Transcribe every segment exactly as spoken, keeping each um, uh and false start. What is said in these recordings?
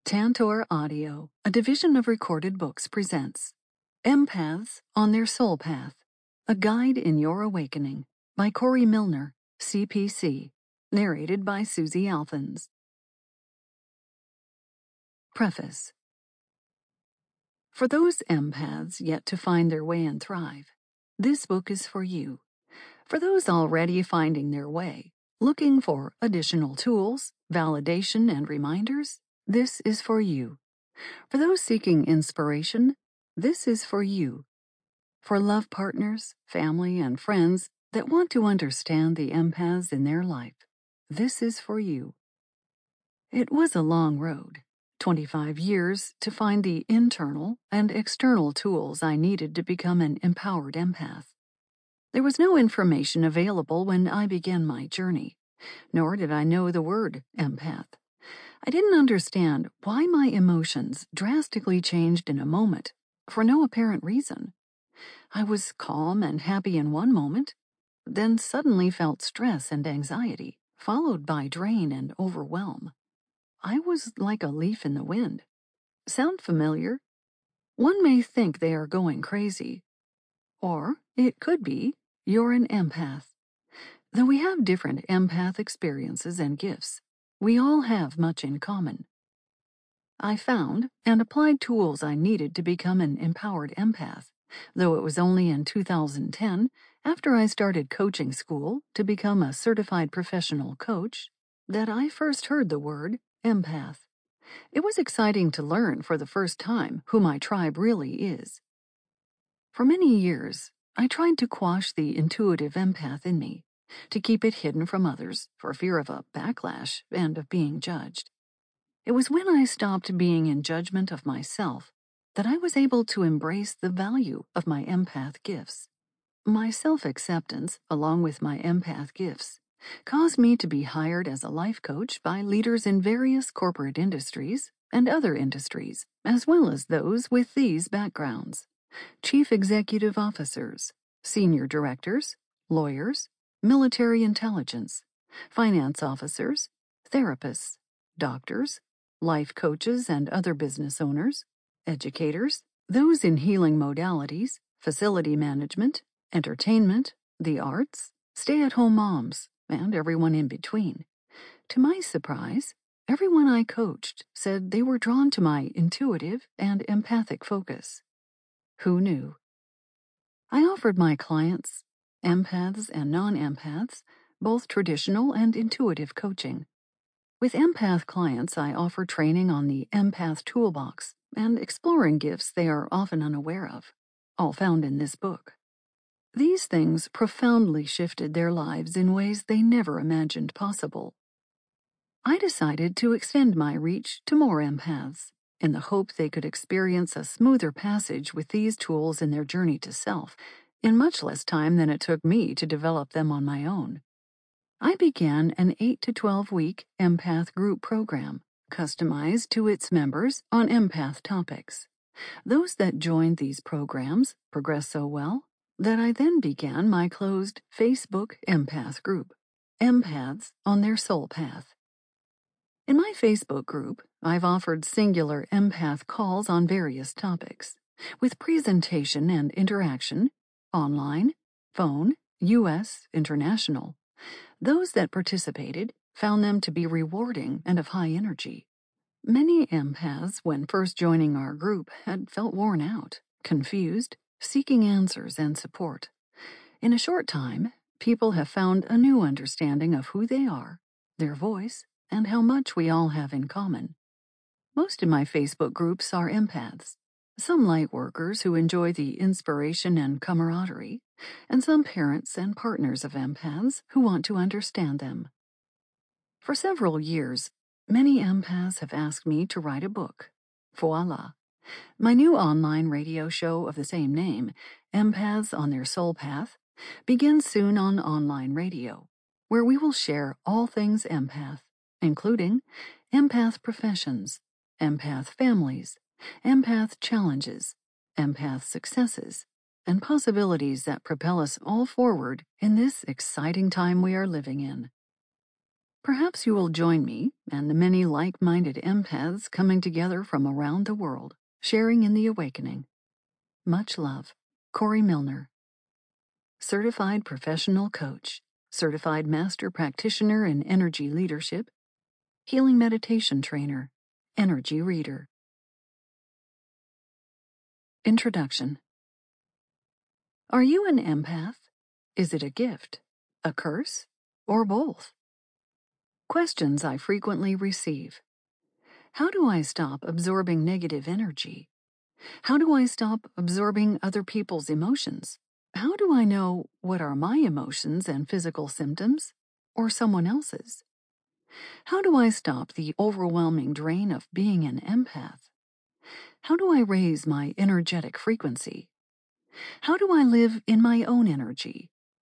Tantor Audio, a division of Recorded Books, presents Empaths on Their Soul Path, A Guide in Your Awakening by Corey Milner, C P C, narrated by Susie Alphons. Preface. For those empaths yet to find their way and thrive, this book is for you. For those already finding their way, looking for additional tools, validation, and reminders, this is for you. For those seeking inspiration, this is for you. For love partners, family, and friends that want to understand the empaths in their life, this is for you. It was a long road, twenty-five years to find the internal and external tools I needed to become an empowered empath. There was no information available when I began my journey, nor did I know the word empath. I didn't understand why my emotions drastically changed in a moment, for no apparent reason. I was calm and happy in one moment, then suddenly felt stress and anxiety, followed by drain and overwhelm. I was like a leaf in the wind. Sound familiar? One may think they are going crazy. Or it could be you're an empath. Though we have different empath experiences and gifts, we all have much in common. I found and applied tools I needed to become an empowered empath, though it was only in two thousand ten, after I started coaching school to become a certified professional coach, that I first heard the word empath. It was exciting to learn for the first time who my tribe really is. For many years, I tried to quash the intuitive empath in me, to keep it hidden from others for fear of a backlash and of being judged. It was when I stopped being in judgment of myself that I was able to embrace the value of my empath gifts. My self-acceptance, along with my empath gifts, caused me to be hired as a life coach by leaders in various corporate industries and other industries, as well as those with these backgrounds: chief executive officers, senior directors, lawyers, military intelligence, finance officers, therapists, doctors, life coaches and other business owners, educators, those in healing modalities, facility management, entertainment, the arts, stay-at-home moms, and everyone in between. To my surprise, everyone I coached said they were drawn to my intuitive and empathic focus. Who knew? I offered my clients, empaths and non-empaths, both traditional and intuitive coaching. With empath clients, I offer training on the Empath Toolbox and exploring gifts they are often unaware of, all found in this book. These things profoundly shifted their lives in ways they never imagined possible. I decided to extend my reach to more empaths, in the hope they could experience a smoother passage with these tools in their journey to self, in much less time than it took me to develop them on my own. I began an eight to twelve week empath group program, customized to its members on empath topics. Those that joined these programs progressed so well that I then began my closed Facebook empath group, Empaths on Their Soul Path. In my Facebook group, I've offered singular empath calls on various topics, with presentation and interaction, online, phone, U S, international. Those that participated found them to be rewarding and of high energy. Many empaths, when first joining our group, had felt worn out, confused, seeking answers and support. In a short time, people have found a new understanding of who they are, their voice, and how much we all have in common. Most of my Facebook groups are empaths, some light workers who enjoy the inspiration and camaraderie, and some parents and partners of empaths who want to understand them. For several years, many empaths have asked me to write a book. Voila! My new online radio show of the same name, Empaths on Their Soul Path, begins soon on online radio, where we will share all things empath, including empath professions, empath families, empath challenges, empath successes, and possibilities that propel us all forward in this exciting time we are living in. Perhaps you will join me and the many like-minded empaths coming together from around the world, sharing in the awakening. Much love, Corey Milner. Certified Professional Coach, Certified Master Practitioner in Energy Leadership, Healing Meditation Trainer, Energy Reader. Introduction. Are you an empath? Is it a gift, a curse, or both? Questions I frequently receive. How do I stop absorbing negative energy? How do I stop absorbing other people's emotions? How do I know what are my emotions and physical symptoms, or someone else's? How do I stop the overwhelming drain of being an empath? How do I raise my energetic frequency? How do I live in my own energy?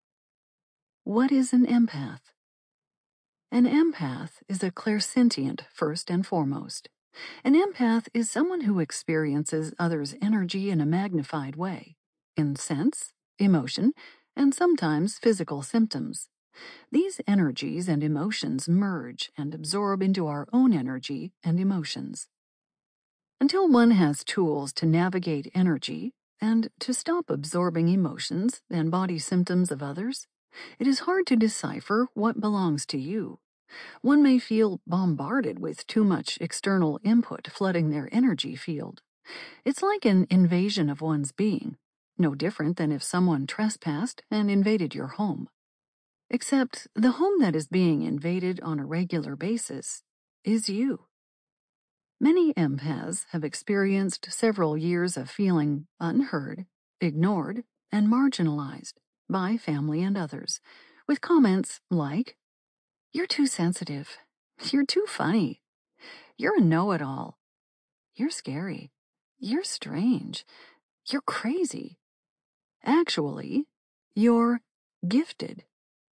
What is an empath? An empath is a clairsentient first and foremost. An empath is someone who experiences others' energy in a magnified way, in sense, emotion, and sometimes physical symptoms. These energies and emotions merge and absorb into our own energy and emotions. Until one has tools to navigate energy and to stop absorbing emotions and body symptoms of others, it is hard to decipher what belongs to you. One may feel bombarded with too much external input flooding their energy field. It's like an invasion of one's being, no different than if someone trespassed and invaded your home. Except the home that is being invaded on a regular basis is you. Many empaths have experienced several years of feeling unheard, ignored, and marginalized by family and others, with comments like, "You're too sensitive. You're too funny. You're a know-it-all. You're scary. You're strange. You're crazy. Actually, you're gifted."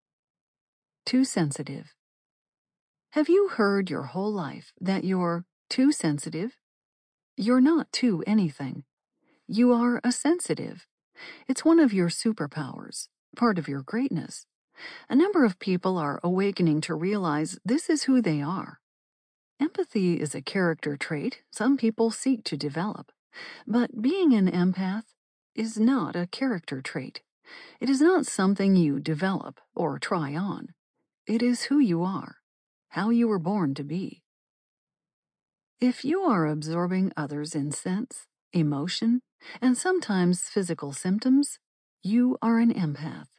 Too sensitive. Have you heard your whole life that you're too sensitive? You're not too anything. You are a sensitive. It's one of your superpowers, part of your greatness. A number of people are awakening to realize this is who they are. Empathy is a character trait some people seek to develop, but being an empath is not a character trait. It is not something you develop or try on. It is who you are, how you were born to be. If you are absorbing others in sense, emotion, and sometimes physical symptoms, you are an empath.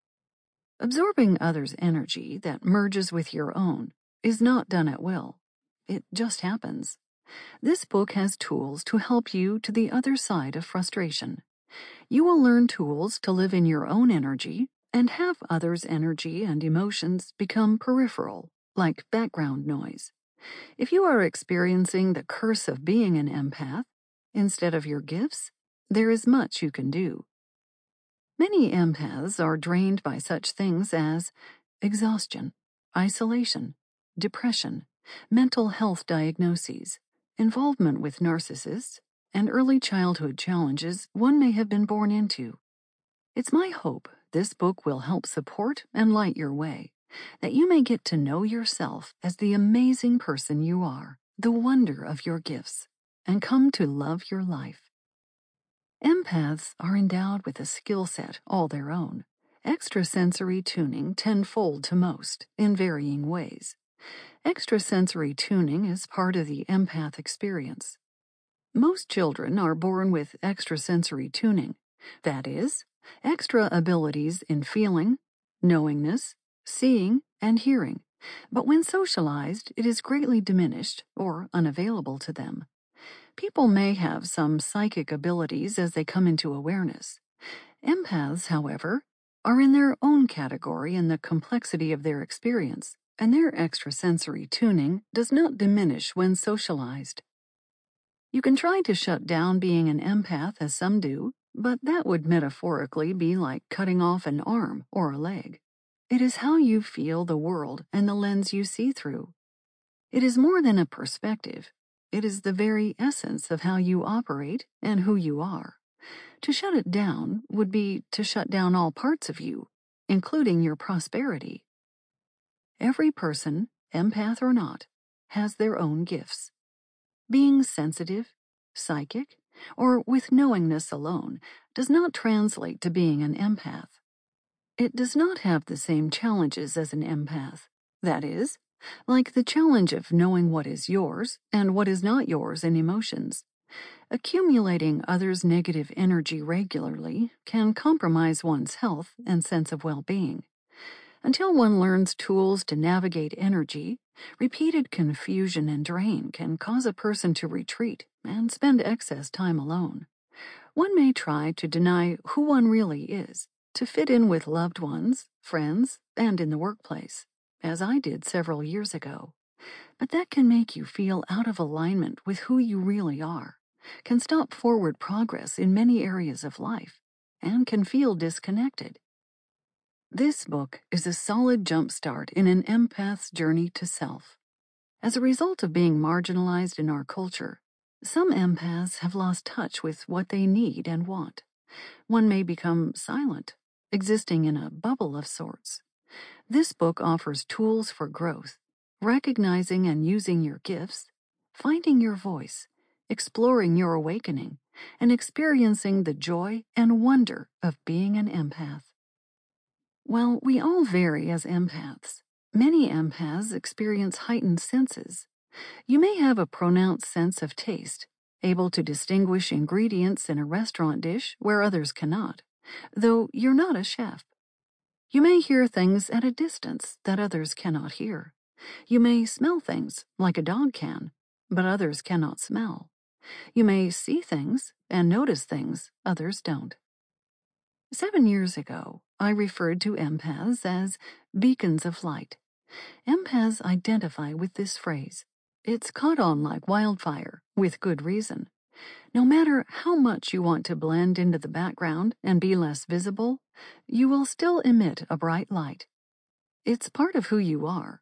Absorbing others' energy that merges with your own is not done at will. It just happens. This book has tools to help you to the other side of frustration. You will learn tools to live in your own energy and have others' energy and emotions become peripheral, like background noise. If you are experiencing the curse of being an empath instead of your gifts, there is much you can do. Many empaths are drained by such things as exhaustion, isolation, depression, mental health diagnoses, involvement with narcissists, and early childhood challenges one may have been born into. It's my hope this book will help support and light your way, that you may get to know yourself as the amazing person you are, the wonder of your gifts, and come to love your life. Empaths are endowed with a skill set all their own, extrasensory tuning tenfold to most, in varying ways. Extrasensory tuning is part of the empath experience. Most children are born with extrasensory tuning, that is, extra abilities in feeling, knowingness, seeing, and hearing, but when socialized, it is greatly diminished or unavailable to them. People may have some psychic abilities as they come into awareness. Empaths, however, are in their own category in the complexity of their experience, and their extrasensory tuning does not diminish when socialized. You can try to shut down being an empath as some do, but that would metaphorically be like cutting off an arm or a leg. It is how you feel the world and the lens you see through. It is more than a perspective. It is the very essence of how you operate and who you are. To shut it down would be to shut down all parts of you, including your prosperity. Every person empath or not, has their own gifts. Being sensitive, psychic, or with knowingness alone does not translate to being an empath. It does not have the same challenges as an empath. That is, like the challenge of knowing what is yours and what is not yours in emotions. Accumulating others' negative energy regularly can compromise one's health and sense of well-being. Until one learns tools to navigate energy, repeated confusion and drain can cause a person to retreat and spend excess time alone. One may try to deny who one really is, to fit in with loved ones, friends, and in the workplace, as I did several years ago. But that can make you feel out of alignment with who you really are, can stop forward progress in many areas of life, and can feel disconnected. This book is a solid jumpstart in an empath's journey to self. As a result of being marginalized in our culture, some empaths have lost touch with what they need and want. One may become silent, existing in a bubble of sorts. This book offers tools for growth, recognizing and using your gifts, finding your voice, exploring your awakening, and experiencing the joy and wonder of being an empath. While we all vary as empaths, many empaths experience heightened senses. You may have a pronounced sense of taste, able to distinguish ingredients in a restaurant dish where others cannot, though you're not a chef. You may hear things at a distance that others cannot hear. You may smell things like a dog can, but others cannot smell. You may see things and notice things others don't. Seven years ago, I referred to empaths as beacons of light. Empaths identify with this phrase. It's caught on like wildfire, with good reason. No matter how much you want to blend into the background and be less visible, you will still emit a bright light. It's part of who you are.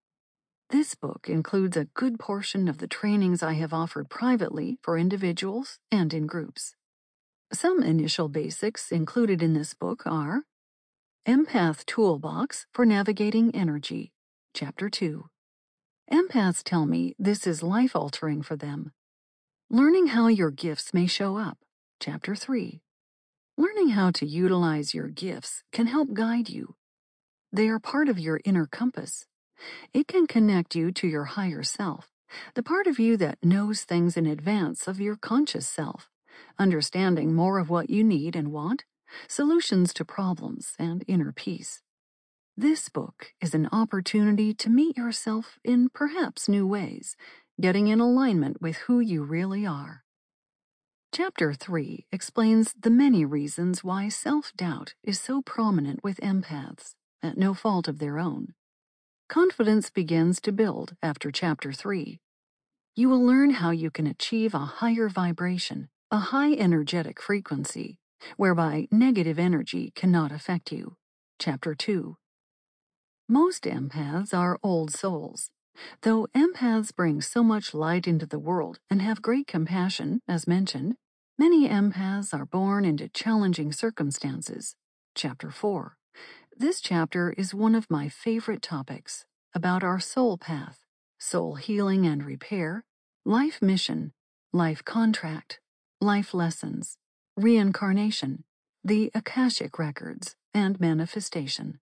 This book includes a good portion of the trainings I have offered privately for individuals and in groups. Some initial basics included in this book are Empath Toolbox for Navigating Energy, Chapter two. Empaths tell me this is life-altering for them. Learning how your gifts may show up, Chapter three. Learning how to utilize your gifts can help guide you. They are part of your inner compass. It can connect you to your higher self, the part of you that knows things in advance of your conscious self, understanding more of what you need and want, solutions to problems, and inner peace. This book is an opportunity to meet yourself in perhaps new ways, getting in alignment with who you really are. Chapter three explains the many reasons why self-doubt is so prominent with empaths, at no fault of their own. Confidence begins to build after Chapter three. You will learn how you can achieve a higher vibration, a high energetic frequency, whereby negative energy cannot affect you. Chapter two. Most empaths are old souls. Though empaths bring so much light into the world and have great compassion, as mentioned, many empaths are born into challenging circumstances. Chapter four. This chapter is one of my favorite topics, about our soul path, soul healing and repair, life mission, life contract, life lessons, reincarnation, the Akashic records, and manifestation.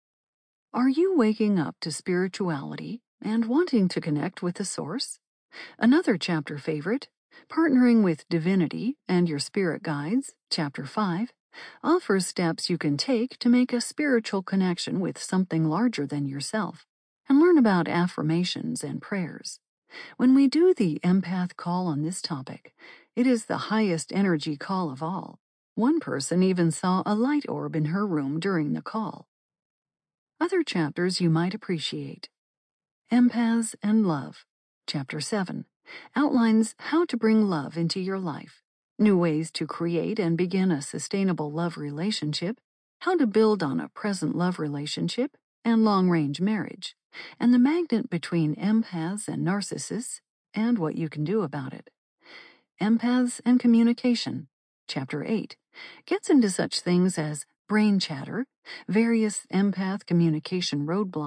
Are you waking up to spirituality and wanting to connect with the source? Another chapter favorite, partnering with divinity and your spirit guides, Chapter five, offers steps you can take to make a spiritual connection with something larger than yourself, and learn about affirmations and prayers. When we do the empath call on this topic, it is the highest energy call of all. One person even saw a light orb in her room during the call. Other chapters you might appreciate. Empaths and Love, Chapter seven, outlines how to bring love into your life, new ways to create and begin a sustainable love relationship, how to build on a present love relationship and long-range marriage, and the magnet between empaths and narcissists, and what you can do about it. Empaths and Communication, Chapter eight, gets into such things as brain chatter, various empath communication roadblocks,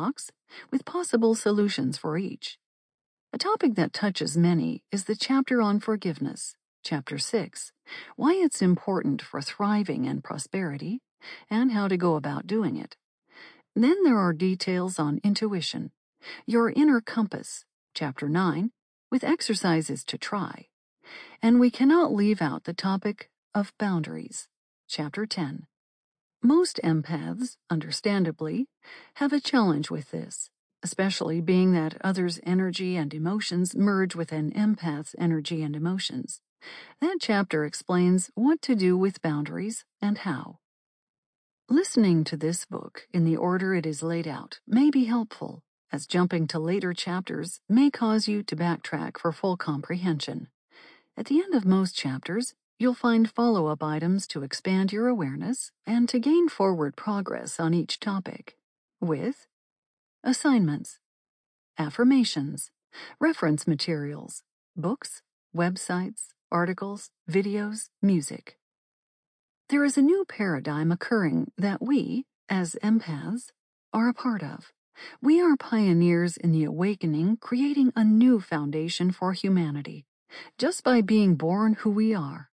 with possible solutions for each. A topic that touches many is the chapter on forgiveness, Chapter six, why it's important for thriving and prosperity, and how to go about doing it. Then there are details on intuition, your inner compass, Chapter nine, with exercises to try. And we cannot leave out the topic of boundaries, Chapter ten. Most empaths, understandably, have a challenge with this, especially being that others' energy and emotions merge with an empath's energy and emotions. That chapter explains what to do with boundaries and how. Listening to this book in the order it is laid out may be helpful, as jumping to later chapters may cause you to backtrack for full comprehension. At the end of most chapters, you'll find follow-up items to expand your awareness and to gain forward progress on each topic, with assignments, affirmations, reference materials, books, websites, articles, videos, music. There is a new paradigm occurring that we, as empaths, are a part of. We are pioneers in the awakening, creating a new foundation for humanity, just by being born who we are.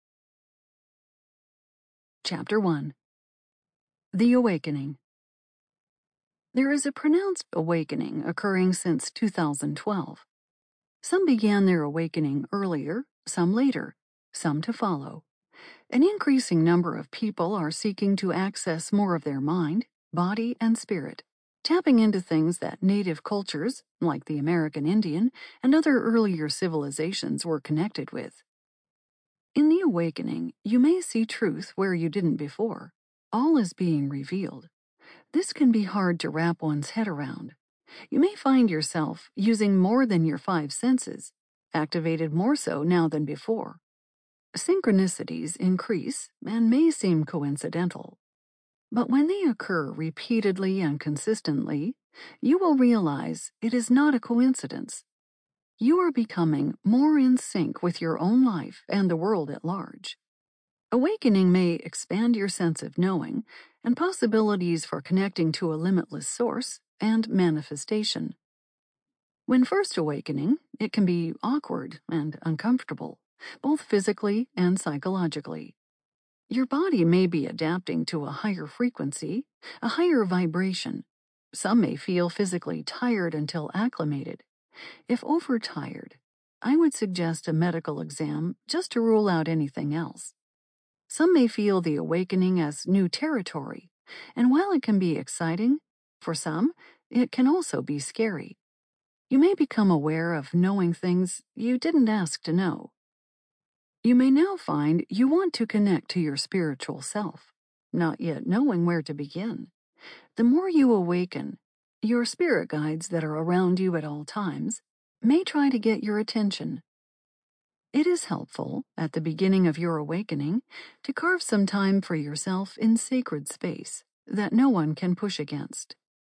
Chapter one. The Awakening. There is a pronounced awakening occurring since two thousand twelve. Some began their awakening earlier, some later, some to follow. An increasing number of people are seeking to access more of their mind, body, and spirit, tapping into things that native cultures, like the American Indian and other earlier civilizations, were connected with. In the awakening, you may see truth where you didn't before. All is being revealed. This can be hard to wrap one's head around. You may find yourself using more than your five senses, activated more so now than before. Synchronicities increase and may seem coincidental. But when they occur repeatedly and consistently, you will realize it is not a coincidence. You are becoming more in sync with your own life and the world at large. Awakening may expand your sense of knowing and possibilities for connecting to a limitless source and manifestation. When first awakening, it can be awkward and uncomfortable, both physically and psychologically. Your body may be adapting to a higher frequency, a higher vibration. Some may feel physically tired until acclimated. If overtired, I would suggest a medical exam just to rule out anything else. Some may feel the awakening as new territory, and while it can be exciting, for some, it can also be scary. You may become aware of knowing things you didn't ask to know. You may now find you want to connect to your spiritual self, not yet knowing where to begin. The more you awaken, your spirit guides that are around you at all times may try to get your attention. It is helpful, at the beginning of your awakening, to carve some time for yourself in sacred space that no one can push against.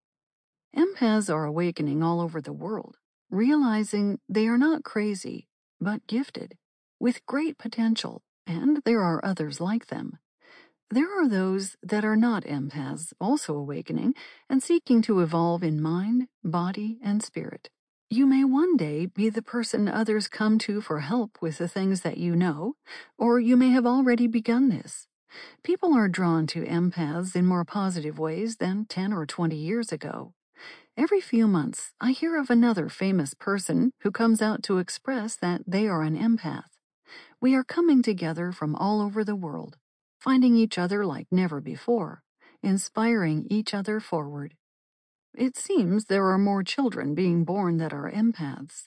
Empaths are awakening all over the world, realizing they are not crazy, but gifted, with great potential, and there are others like them. There are those that are not empaths also awakening and seeking to evolve in mind, body, and spirit. You may one day be the person others come to for help with the things that you know, or you may have already begun this. People are drawn to empaths in more positive ways than ten or twenty years ago. Every few months, I hear of another famous person who comes out to express that they are an empath. We are coming together from all over the world, finding each other like never before, inspiring each other forward. It seems there are more children being born that are empaths.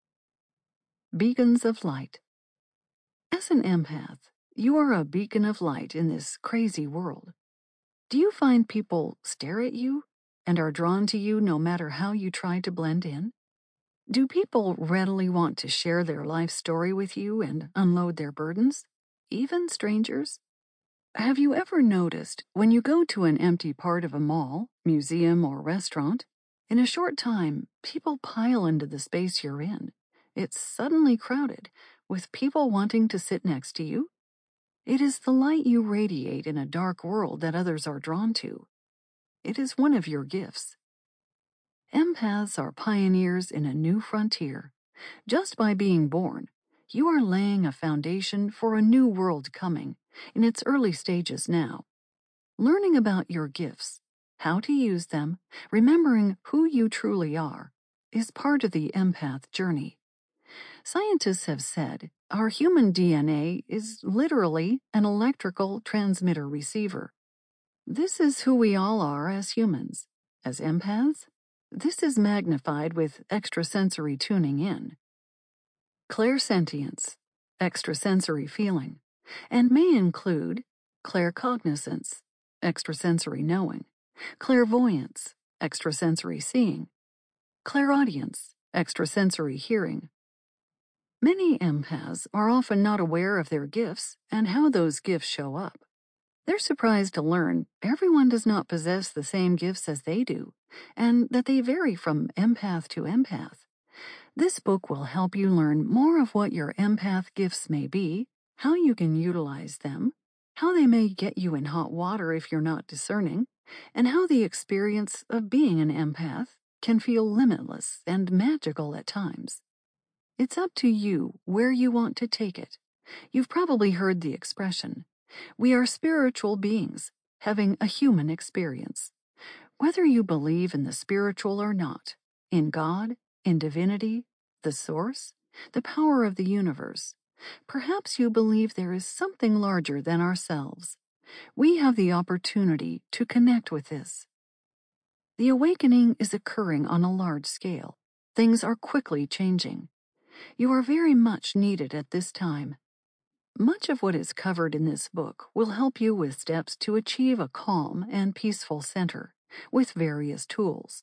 Beacons of light. As an empath, you are a beacon of light in this crazy world. Do you find people stare at you and are drawn to you no matter how you try to blend in? Do people readily want to share their life story with you and unload their burdens, even strangers? Have you ever noticed when you go to an empty part of a mall, museum, or restaurant, in a short time, people pile into the space you're in? It's suddenly crowded, with people wanting to sit next to you. It is the light you radiate in a dark world that others are drawn to. It is one of your gifts. Empaths are pioneers in a new frontier. Just by being born, you are laying a foundation for a new world coming, in its early stages now. Learning about your gifts, how to use them, remembering who you truly are, is part of the empath journey. Scientists have said our human D N A is literally an electrical transmitter-receiver. This is who we all are as humans. As empaths, this is magnified with extrasensory tuning in. Clairsentience, extrasensory feeling, and may include claircognizance, extrasensory knowing, clairvoyance, extrasensory seeing, clairaudience, extrasensory hearing. Many empaths are often not aware of their gifts and how those gifts show up. They're surprised to learn everyone does not possess the same gifts as they do, and that they vary from empath to empath. This book will help you learn more of what your empath gifts may be, how you can utilize them, how they may get you in hot water if you're not discerning, and how the experience of being an empath can feel limitless and magical at times. It's up to you where you want to take it. You've probably heard the expression, we are spiritual beings, having a human experience. Whether you believe in the spiritual or not, in God, in divinity, the source, the power of the universe, perhaps you believe there is something larger than ourselves. We have the opportunity to connect with this. The awakening is occurring on a large scale. Things are quickly changing. You are very much needed at this time. Much of what is covered in this book will help you with steps to achieve a calm and peaceful center, with various tools.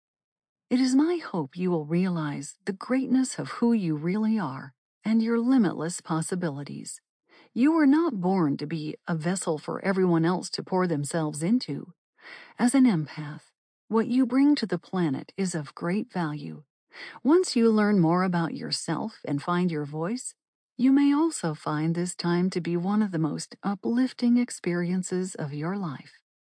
It is my hope you will realize the greatness of who you really are and your limitless possibilities. You were not born to be a vessel for everyone else to pour themselves into. As an empath, what you bring to the planet is of great value. Once you learn more about yourself and find your voice, you may also find this time to be one of the most uplifting experiences of your life.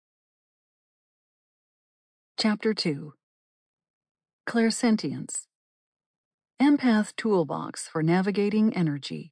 Chapter two. Clairsentience. Empath Toolbox for Navigating Energy.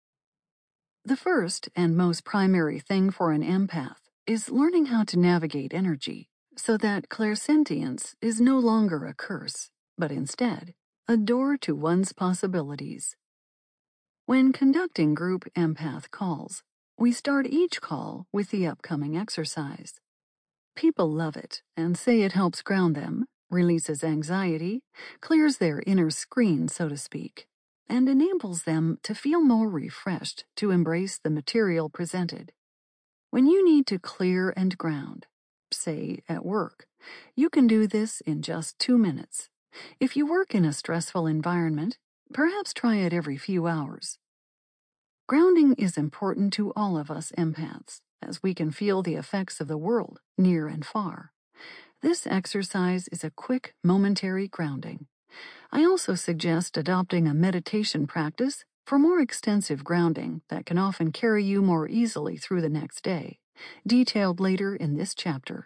The first and most primary thing for an empath is learning how to navigate energy so that clairsentience is no longer a curse, but instead a door to one's possibilities. When conducting group empath calls, we start each call with the upcoming exercise. People love it and say it helps ground them, releases anxiety, clears their inner screen, so to speak, and enables them to feel more refreshed to embrace the material presented. When you need to clear and ground, say at work, you can do this in just two minutes. If you work in a stressful environment, perhaps try it every few hours. Grounding is important to all of us empaths, as we can feel the effects of the world near and far. This exercise is a quick, momentary grounding. I also suggest adopting a meditation practice for more extensive grounding that can often carry you more easily through the next day, detailed later in this chapter.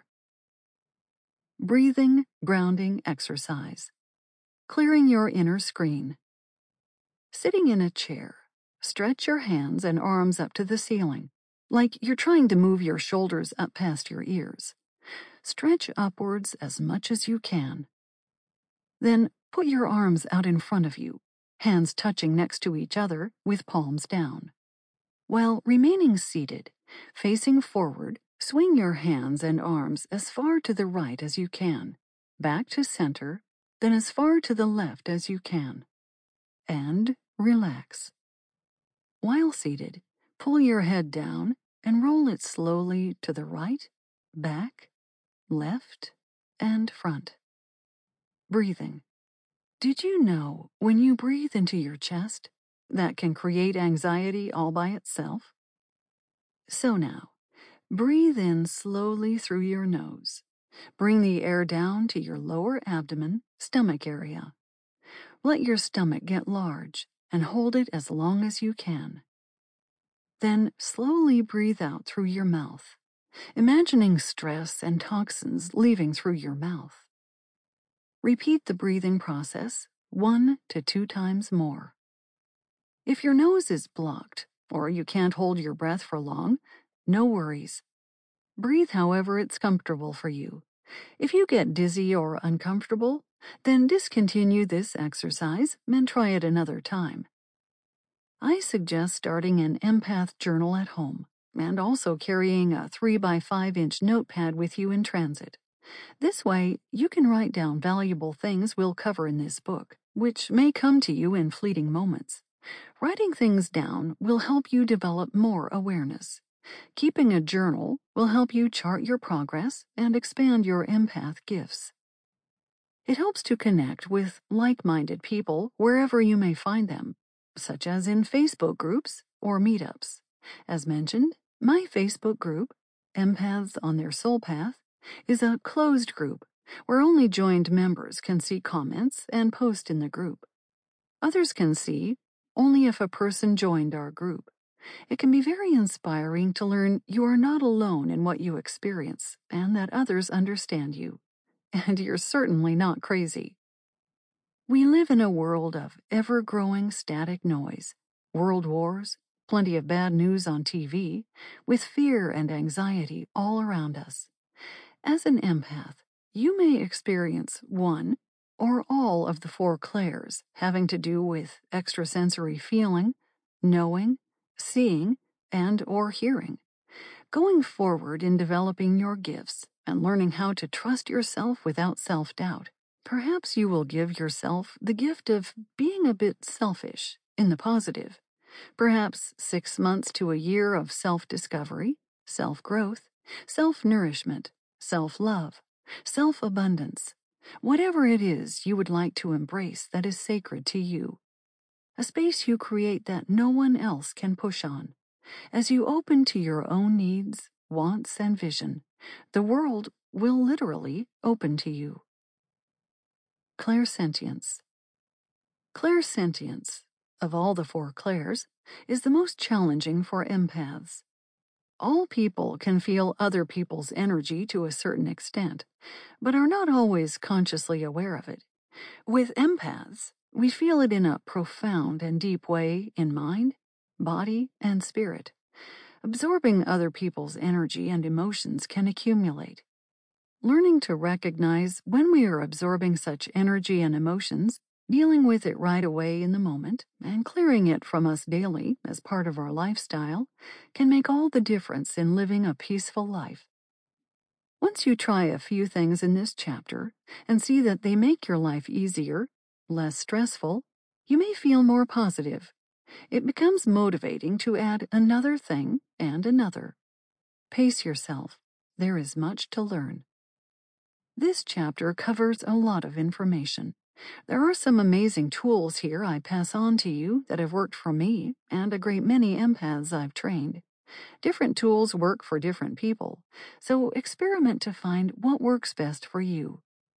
Breathing, grounding exercise. Clearing your inner screen. Sitting in a chair, stretch your hands and arms up to the ceiling, like you're trying to move your shoulders up past your ears. Stretch upwards as much as you can. Then put your arms out in front of you, hands touching next to each other with palms down. While remaining seated, facing forward, swing your hands and arms as far to the right as you can, back to center, then as far to the left as you can. And relax. While seated, pull your head down and roll it slowly to the right, back, left, and front. Breathing. Did you know when you breathe into your chest, that can create anxiety all by itself? So now, breathe in slowly through your nose. Bring the air down to your lower abdomen, stomach area. Let your stomach get large and hold it as long as you can. Then slowly breathe out through your mouth, imagining stress and toxins leaving through your mouth. Repeat the breathing process one to two times more. If your nose is blocked or you can't hold your breath for long, no worries. Breathe however it's comfortable for you. If you get dizzy or uncomfortable, then discontinue this exercise and try it another time. I suggest starting an empath journal at home and also carrying a three by five inch notepad with you in transit. This way, you can write down valuable things we'll cover in this book, which may come to you in fleeting moments. Writing things down will help you develop more awareness. Keeping a journal will help you chart your progress and expand your empath gifts. It helps to connect with like-minded people wherever you may find them, such as in Facebook groups or meetups. As mentioned, my Facebook group, Empaths on Their Soul Path, is a closed group where only joined members can see comments and post in the group. Others can see only if a person joined our group. It can be very inspiring to learn you are not alone in what you experience and that others understand you. And you're certainly not crazy. We live in a world of ever-growing static noise, world wars, plenty of bad news on T V, with fear and anxiety all around us. As an empath, you may experience one or all of the four clairs having to do with extrasensory feeling, knowing, seeing, and or hearing. Going forward in developing your gifts and learning how to trust yourself without self-doubt, perhaps you will give yourself the gift of being a bit selfish in the positive. Perhaps six months to a year of self-discovery, self-growth, self-nourishment, self-love, self-abundance, whatever it is you would like to embrace that is sacred to you. A space you create that no one else can push on. As you open to your own needs, wants, and vision, the world will literally open to you. Clairsentience. Clairsentience, of all the four clairs, is the most challenging for empaths. All people can feel other people's energy to a certain extent, but are not always consciously aware of it. With empaths, we feel it in a profound and deep way in mind, body, and spirit. Absorbing other people's energy and emotions can accumulate. Learning to recognize when we are absorbing such energy and emotions, dealing with it right away in the moment, and clearing it from us daily as part of our lifestyle can make all the difference in living a peaceful life. Once you try a few things in this chapter and see that they make your life easier, less stressful, you may feel more positive. It becomes motivating to add another thing and another. Pace yourself. There is much to learn. This chapter covers a lot of information. There are some amazing tools here I pass on to you that have worked for me and a great many empaths I've trained. Different tools work for different people, so experiment to find what works best for you.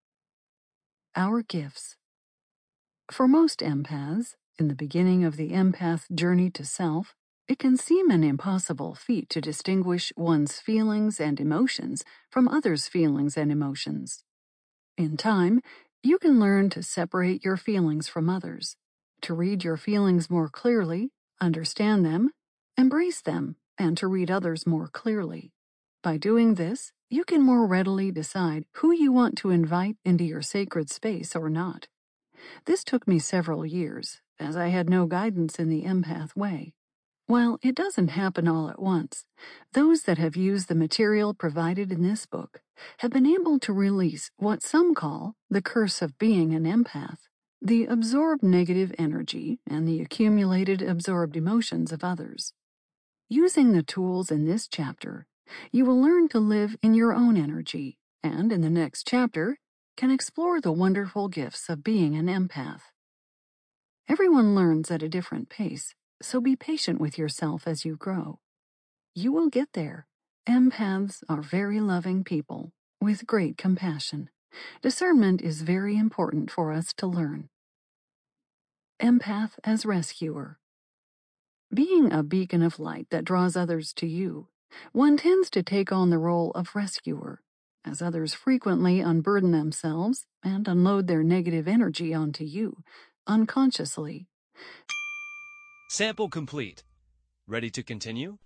Our gifts. For most empaths, in the beginning of the empath journey to self, it can seem an impossible feat to distinguish one's feelings and emotions from others' feelings and emotions. In time, you can learn to separate your feelings from others, to read your feelings more clearly, understand them, embrace them, and to read others more clearly. By doing this, you can more readily decide who you want to invite into your sacred space or not. This took me several years, as I had no guidance in the empath way. While it doesn't happen all at once, those that have used the material provided in this book have been able to release what some call the curse of being an empath, the absorbed negative energy and the accumulated absorbed emotions of others. Using the tools in this chapter, you will learn to live in your own energy, and in the next chapter, can explore the wonderful gifts of being an empath. Everyone learns at a different pace, so be patient with yourself as you grow. You will get there. Empaths are very loving people, with great compassion. Discernment is very important for us to learn. Empath as rescuer. Being a beacon of light that draws others to you, one tends to take on the role of rescuer. as others frequently unburden themselves and unload their negative energy onto you, unconsciously. Sample complete. Ready to continue?